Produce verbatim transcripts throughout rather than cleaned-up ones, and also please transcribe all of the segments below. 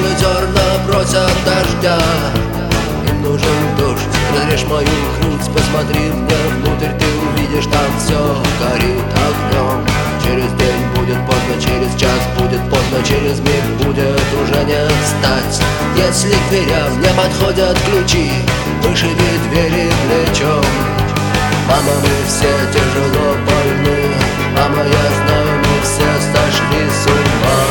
зерна просят дождя. Им нужен дождь, разрежь мою грудь, посмотри мне внутрь, ты увидишь, там все горит огнем. Через день будет поздно, через час будет поздно, через миг будет уже не встать. Если к дверям не подходят ключи, вышиби двери плечом. Мама, мы все тяжело больны, мама, я знаю, мы все сошли с ума.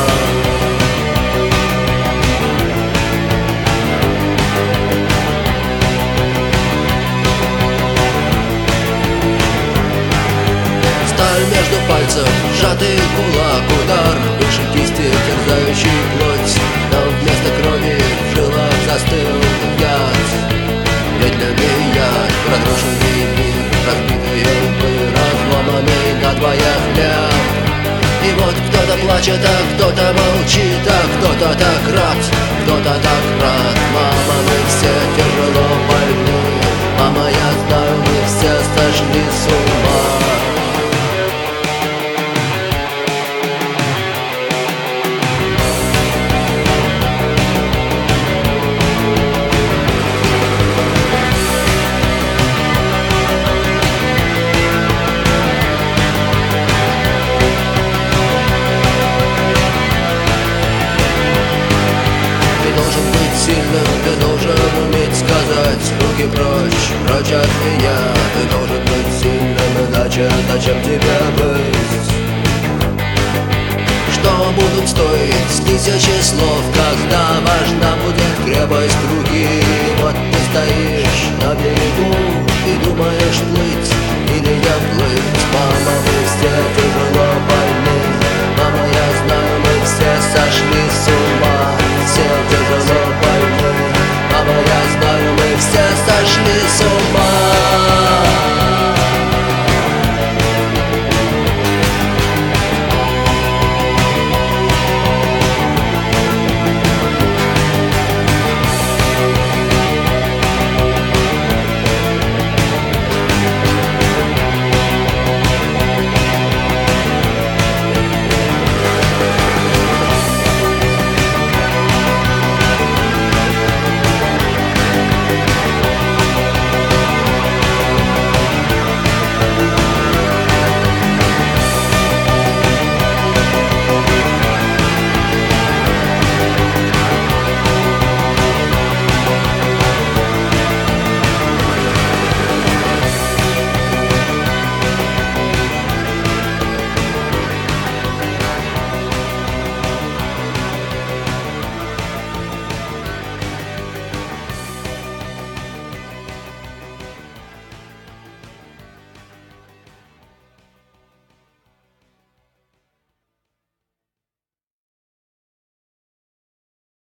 Сталь между пальцев, сжатый кулак, удар выше кисти, терзающий плоть. Но вместо крови в жилах застыл яд. Медленный яд, разрушенный мир, разбитые лбы, разломанный на двоих хлеб. И вот кто-то плачет, а кто-то молчит, а кто-то так рад, кто-то так рад. Мама, мы все тяжело больны, мама, я знаю, мы все сошли с ума. Ты должен уметь сказать: руки прочь, прочь от меня. Ты должен быть сильным, иначе зачем тебе быть? Что будут стоить тысячи слов, когда важна будет крепость руки? Вот ты стоишь на берегу и думаешь, плыть или не плыть.